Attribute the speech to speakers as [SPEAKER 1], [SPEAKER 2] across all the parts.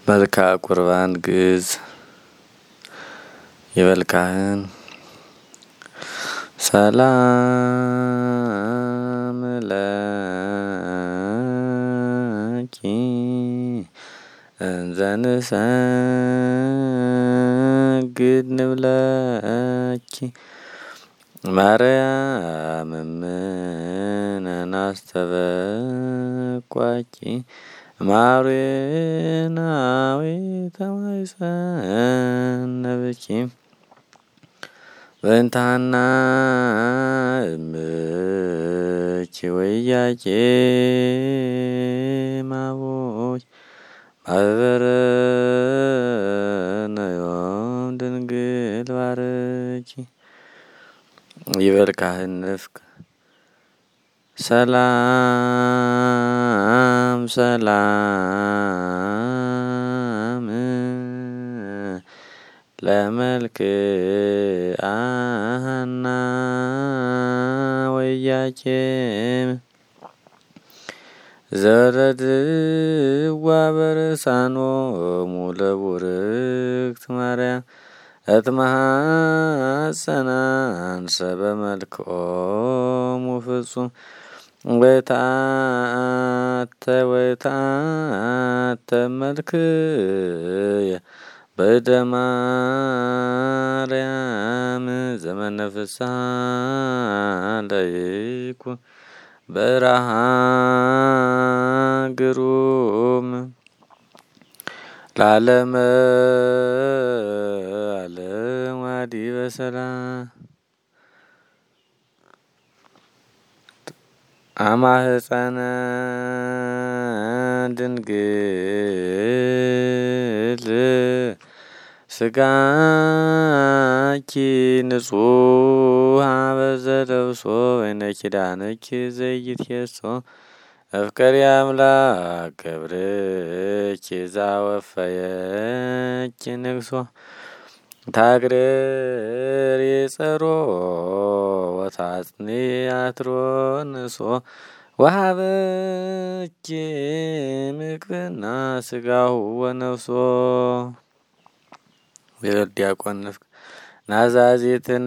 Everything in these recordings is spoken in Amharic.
[SPEAKER 1] መልካ ቁርባን ግዕዝ ይበልካህን ሰላም ለኪ እንዘንሰግድ ንብለኪ ማርያም እምነ ናስተበቋኪ ማርያናዊተ ማኅፀነብኪ በእንተ ሐና እምኪ ወኢያቄም አቡኪ ማኅበረነ ዮም ድንግል ባርኪ ይበልካህን ንፍቅ ሰላም ሰላም ለመልክአ ሐና ወኢያቄም ዘወለድዋ በርሳኖሙ ለቡርክት ማርያም እትመሐፀና አንሰ በመልክዖሙ ፍጹም ወይትዓተ መልክየ በእደ ማርያም ዘመነ ፍስሐ ለይኩን በረሃ ግሩም ለዓለመ ዓለም ዋዲ በሰላም አማህፀነ ድንግል ስጋኪ ንጹሐ በዘለብሶ በይነ ኪዳንኪ ዘይትየሶ እፍቀሪ አምላክ ገብርኪ ዛወፈየኪ ንግሶ ታግረሪ ጸሮ ወታጽኒ አትሮንሶ ወሀበኪ ምግብና ስጋሁ ወነፍሶ ዲያቆን ንፍቅ ናዛዚትነ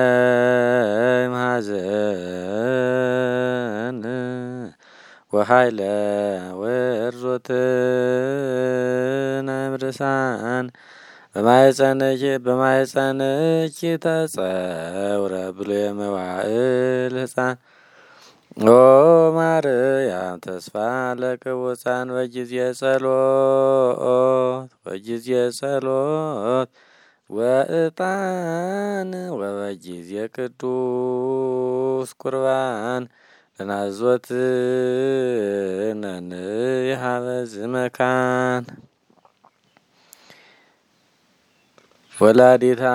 [SPEAKER 1] እምኀዘን ወኃይለ ወርዞትን እምርሳን በማኅፀንኪ ተጸውረ ብሉየ መዋዕል ሕፃን ኦ ማርያም ተስፋ ለቅቡፃን በጊዜ ጸሎት ወዕጣን ወበጊዜ ቅዱስ ቁርባን ለናዞት ነንሃበ ዝመካን ወላዲተ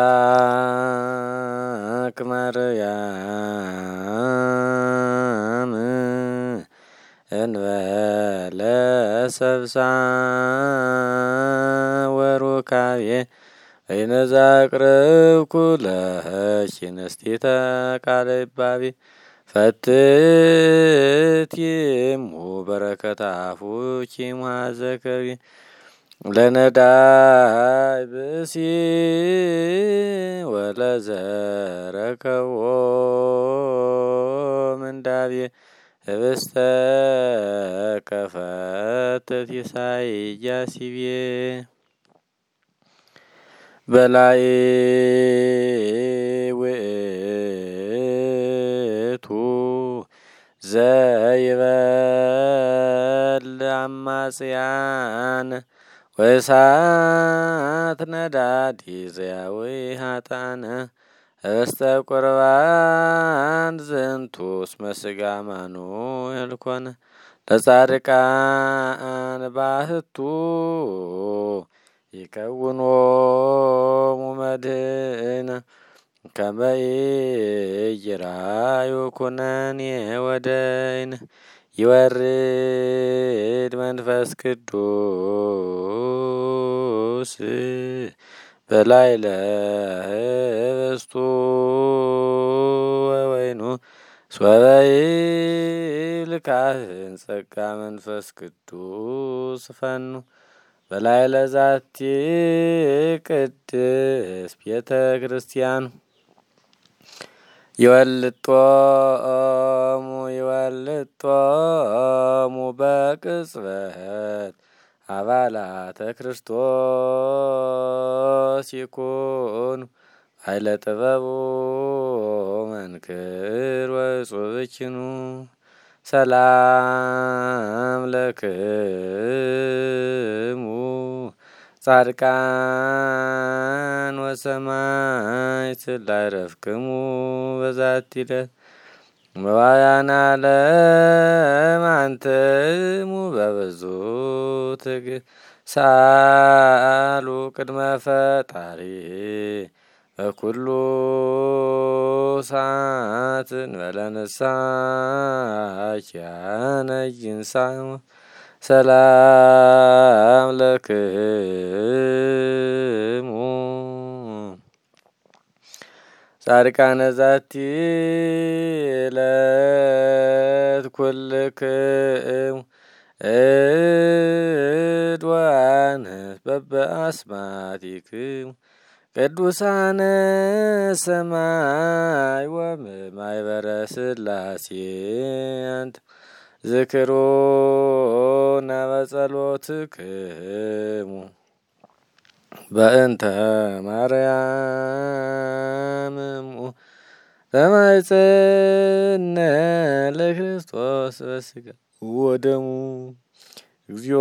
[SPEAKER 1] አምላክ ማርያም እንበለ ሰብሳ ወሩካቤ በይነዛ አቅርብኩ ለኪ ንስቲተ ቃለ ይባቤ ፈትቲሙ በረከተ አፉኪ ሙሐዘከቢ ለነዳይ ብእሲ ወለዘረከቦ ምንዳቤ ህብስተ ከፈትት ኢሳይያስ ይቤ በላይ ውእቱ ዘይበል አማጽያን ወእሳት ነዳዲ ዘያዊ ሀጣነ ህብስተ ቁርባን ዝንቱ እስመ ሥጋ አማኑኤል ኮነ ለጻድቃን ባሕቱ ይከውኖሙ መድኅነ ከመ ኢይራዩ ኩነኔ ወደይን ይወርድ መንፈስ ቅዱስ በላዕለ ኅብስቱ ወወይኑ ሶበ ይብል ካህን ጸጋ መንፈስ ቅዱስ ፈኑ በላይ ለዛቲ ቅድስ ቤተ ክርስቲያን ይወልጦሙ በቅጽበት አባላተ ክርስቶስ ይኩኑ ኃይለ ጥበቡ መንክር ወጹብኪኑ ሰላም ለክሙ ጻድቃን ወሰማዕት ላዕረፍክሙ በዛቲ ዕለት መዋያነ ዓለም አንትሙ በብዙ ትዕግስት ሳሉ ቅድመ ፈጣሪ በኩሉ ሰዓት እንበለ ንስሐ ኪያነ ይንሣእ ሰላም ለክሙ ጻድቃነ ዛቲ ዕለት ኩልክሙ እድዋንስ በበአስማቲክሙ ቅዱሳነ ሰማይ ወማኅበረ ሥላሴ አንተ ዝክሩነ በጸሎትክሙ በእንተ ማርያም እሙ ተማኅፀነ ለክርስቶስ በሥጋ ወደሙ እግዚኦ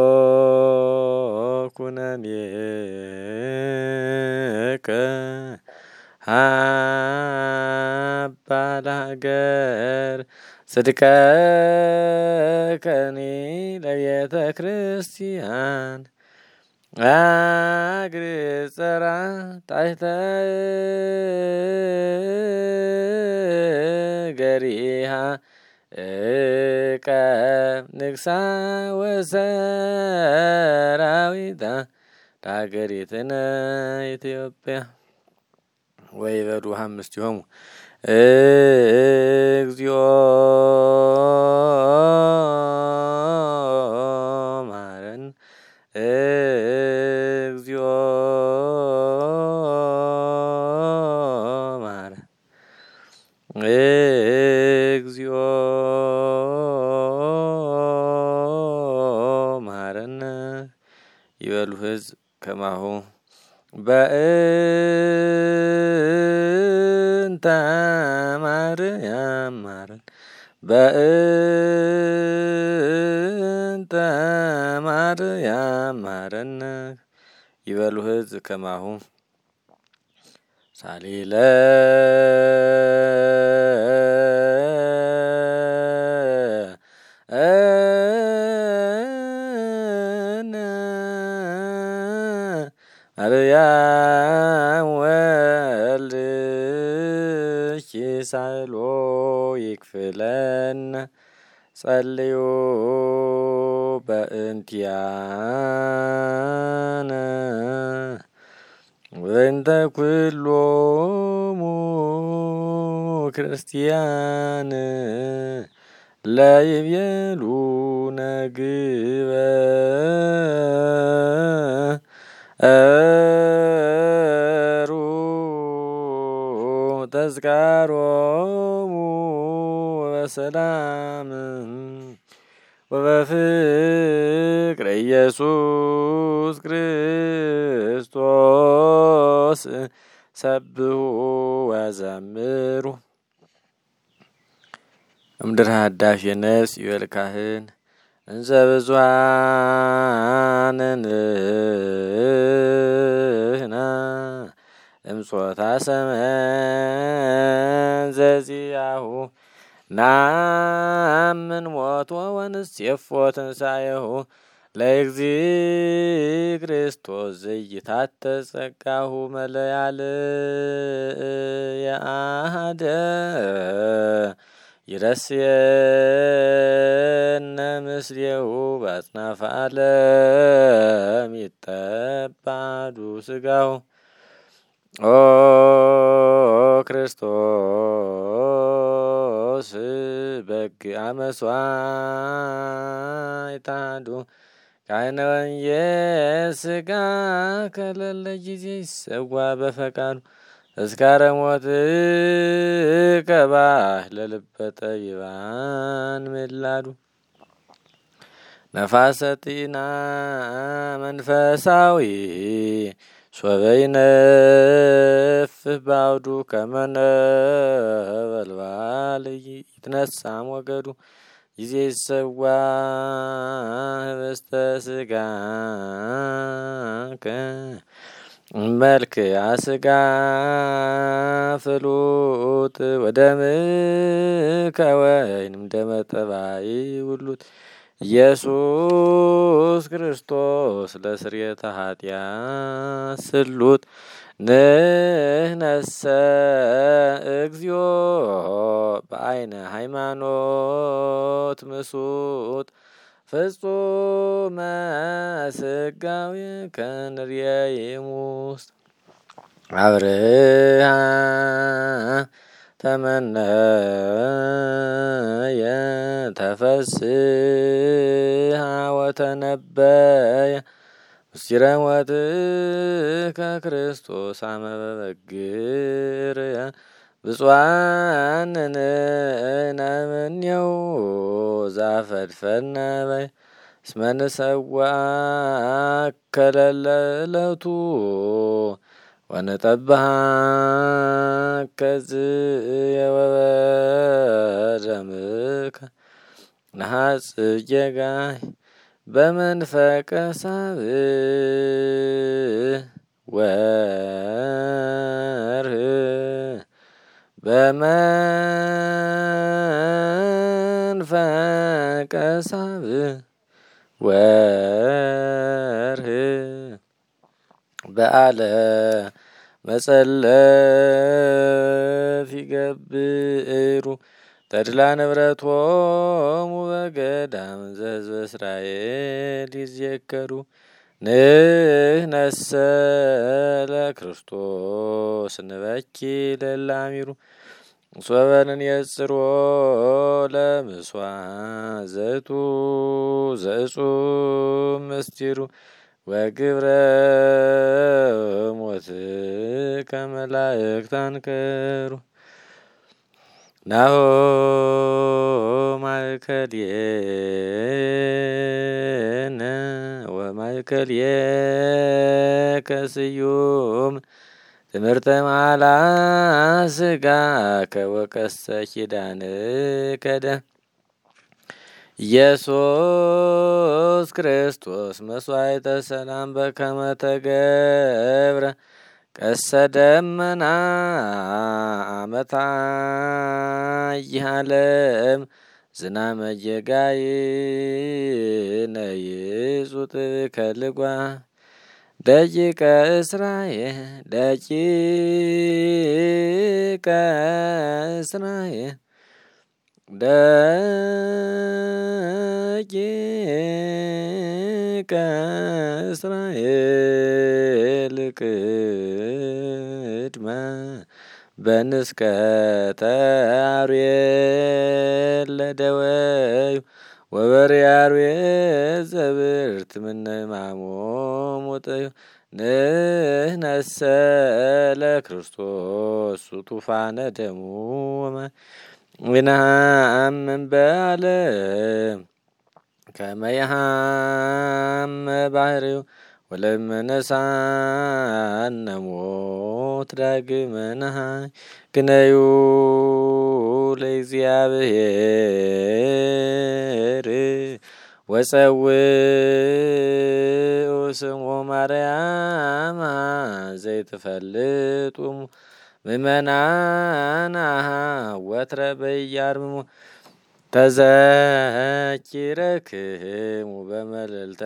[SPEAKER 1] ኩነኔከ ሀባ ለሀገር ጽድቀከኒ ለቤተ ክርስቲያን አግር ጸራ ታሕተ ገሪሃ ንግሣ ወሰራዊታ ለሀገሪትነ ኢትዮጵያ ወይበሉ አምስቲሆሙ እግዚኦ መሐረነ እግዚኦ መሐረነ እግዚኦ መሐረነ ይበሉ ሕዝብ ከማሁ በእንተ ማርያም መሐረነ በእንተ ማርያም መሐረነ ይበሉ ሕዝብ ከማሁ ሳሊለ ማርያም ወልድኪ ሳህሎ ይክፍለነ ጸልዩ በእንቲአነ ወእንተ ኩሎሙ ክርስቲያን ለይቤሉነ ግበሩ ተዝካሮሙ በሰላም ወበፍቅረ ኢየሱስ ክርስቶስ ሰብሑ ወዘምሩ እምድር ሀዳሽ የነስ ይበል ካህን እንዘ ብዙኃን ንሕና እምጾታ ሰመን ዘዚአሁ ናምን ሞቶ ወንሴፎ ትንሣኤሁ ለእግዚእ ክርስቶስ ዘኢይታተት ጸጋሁ መለያልየአሐደ ይረስየነ ምስሌሁ በአጽናፈ ዓለም ይትቀበሉ ሥጋሁ ኦ ክርስቶስ በግአ መሥዋዕተ አሐዱ ካህነ ወንጌል ሥጋ ከሌለ ጊዜ ይሰዋ በፈቃዱ ተስካረ ሞት ከባህ ለልበ ጠቢባን ምላዱ ነፋሰ ጢና መንፈሳዊ ሶበይነፍህ ባውዱ ከመነበልባል ይትነሳ ሞገዱ ጊዜ ይሰዋ ህብስተ ሥጋከ መልክ አስጋ ፍሉጥ ወደምከ ወይንም ደመ ጠባይ ውሉት ኢየሱስ ክርስቶስ ለስርየተ ኃጢአት ስሉጥ ንህነሰ እግዚኦ በአይነ ሃይማኖት ምሱጥ ፍጹመ ስጋዊ ከንርየይም ውስጥ አብርሃ ተመነየ ተፈስሐ ወተነበየ ምስጢረ ሞትከ ክርስቶስ አመ በበግርየ ብፁዓን ንሕነ እምኔሁ ዘአፈድፈድነ በየ እስመ ንሰዋከ ለዕለቱ ወንጠብሐከ ወበደምከ ነሐጽእ ጌጋይ በመንፈቀ ሳብዕ ወርኅ በመንፈቀ ሳብዕ ወርኅ በዓለ መጸለፍ ይገብሩ ተድላ ንብረቶሙ በገዳም ዘሕዝበ እስራኤል ይዜከሩ ንሕነሰ ለክርስቶስ ንበኪ ለላሚሩ ሶበ ንየጽሮ ለምስዋዕ ዘእጹም ምስጢሩ ወግብረ ሞትከ መላእክት አንከሩ ናሆ ማእከልየነ ወማእከልየከ ስዩም ትምህርተ መዓላ ሥጋከ ወቀስተ ኪዳንከ ደም ኢየሱስ ክርስቶስ መስዋዕተ ሰላም በከመ ተገብረ ቀስተ ደመና አመታይህ ዓለም ዝናመ ጌጋይነ ይጹጥ ከልጓ ደቂቀ እስራኤል ደቂቀ እስራኤል ቅድመ በንስከተ አርዌ ለደወዩ ወበርየ አርዌ ዘብርት ምነ ሕማሞሙ ጥዩ ንሕነሰ ለክርስቶስ ሱቱፋነ ደሙ ወነሐምም በዓለም ከመ ይሐመ ባህርዩ ወለመነሳነ ሞት ዳግመ ነሐይ ግነዩ ለእግዚአብሔር ወጸውዑ ስሞ ማርያም ዘይትፈልጡሙ ምእመናንሃ ወትረ በኢያርምሞ ተዘኪረክሙ በመልዕልተ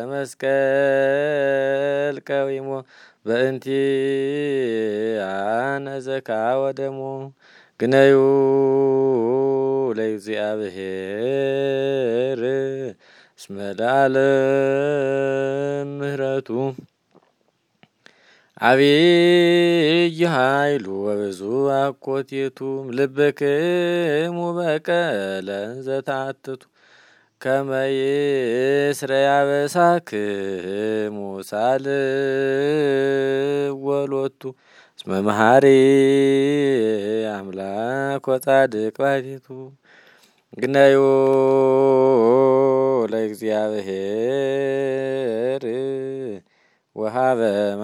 [SPEAKER 1] መስቀል ቀዊሞ በእንቲአነ ዘካወ ደሞ ግነዩ ለእግዚአብሔር እስመ ለዓለም ምሕረቱ አብይ ኃይሉ ወብዙ አኮቴቱ ልብክሙ በቀለ ዘታትቱ ከመ ይስረይ አበሳክሙ ሳልዎ ሎቱ እስመ መሐሪ አምላክ ወጻድቅ ባሕቲቱ። ግነዩ ለእግዚአብሔር ወሀበ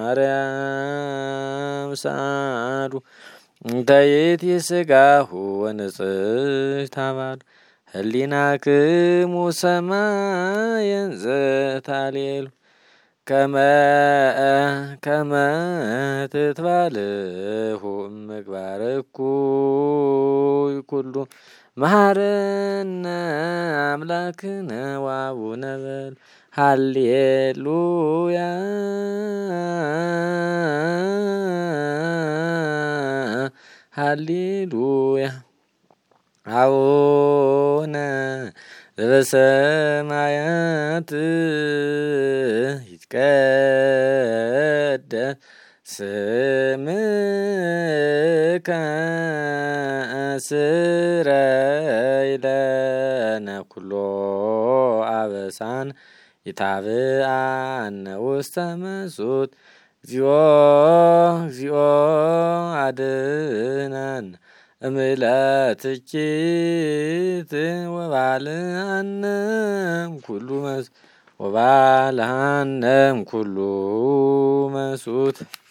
[SPEAKER 1] ማርያም ሰአሉ እንተ ይእቲ ወንጽሕት አባሉ ህሊናክሙ ሰማየን ዘታሌሉ ከመ ትትባልሑ እምግባረ እኩይ ኩሉ መሐረነ አምላክነ ወአቡነ በሉ ሃሌሉያ ሃሌሉያ። አቡነ ዘበሰማያት ይትቀደስ ስምከ ስረይ ለነ ኩሎ አበሳነ ኢታብአነ ውስተ መንሱት እግዚኦ እግዚኦ አድኅነነ እምዕለተ እኪት ወባልሐነ እምኩሉ መንሱት